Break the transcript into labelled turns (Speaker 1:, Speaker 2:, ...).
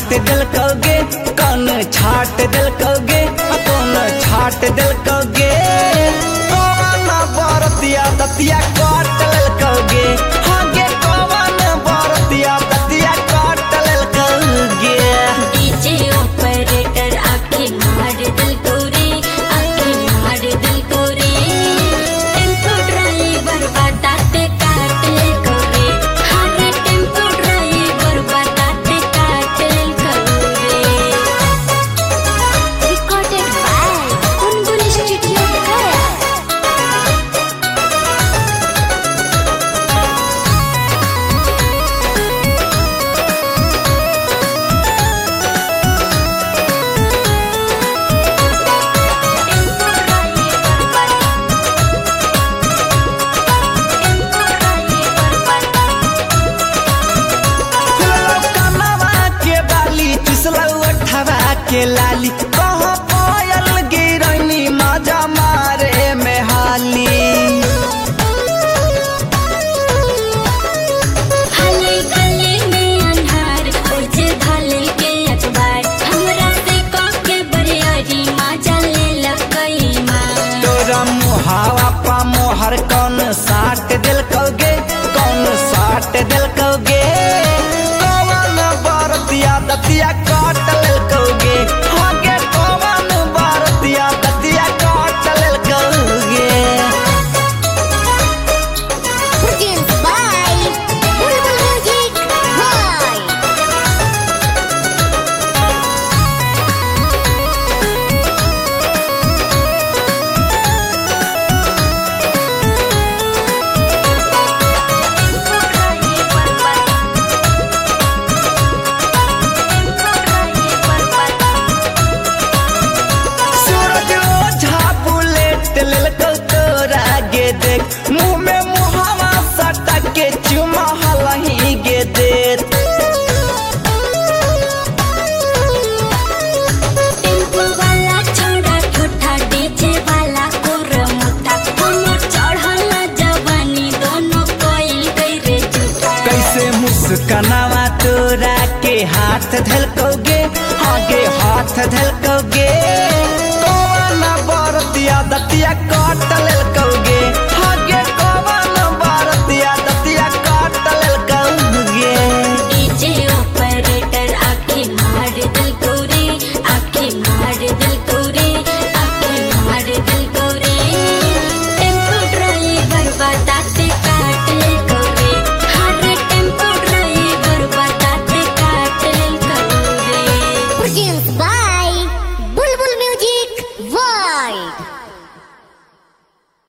Speaker 1: छाट दिल कौगे, कौन छाट दिल कौगे, कौन छाट दिल कौगे, कौन बरतिया दतिया काट लेल कौगे, हागे कौन बरतिया दतिया काट लेल कौगे।
Speaker 2: डीजे ऑपरेटर आके मार दिल को रे, आके मार दिल को रे, टेम्पो ड्राइवर बताते काट ले को रे, हरे टेम्पो ड्राइवर बताते काट ले को रे। Recorded by Gungun studio Gaya.
Speaker 1: के लाली कहाँ पायल गिरनी मजा मारे में हाली,
Speaker 2: हले गले में अंधार उजे धले के अखबार, हमरा से के बरियारी माजा ले लगई मार।
Speaker 1: तोरा मुहावा पा मोहर कौन साट दिल कौगे, कौन साट दिल कौगे, कौन बरतिया दतिया काट लेल कौगे, हागे कौन बरतिया दतिया काट लेल कौगे।
Speaker 2: Produced by Bulbul Music Boy।
Speaker 1: Suraj Ojha bullet लेल तोरा गे देख, मुँह में मुहावा सटा के चुमा हलही गे देत।
Speaker 2: टेम्पो वाला छोड़ा ठोठा, डीजे वाला कोरमुठा, हमर चढ़ल जवानी दोनों कोई गई रे झूठा।
Speaker 1: कैसे मुस्कनावा तोरा के हाथ धलकोगे, आगे हाथ धलकोगे, कौन बरतिया दतिया काट लेल कौगे, आगे कौन बरतिया दतिया काट लेल कौगे।
Speaker 2: डीजे ऑपरेटर आके मार दिल को रे, आके मार दिल को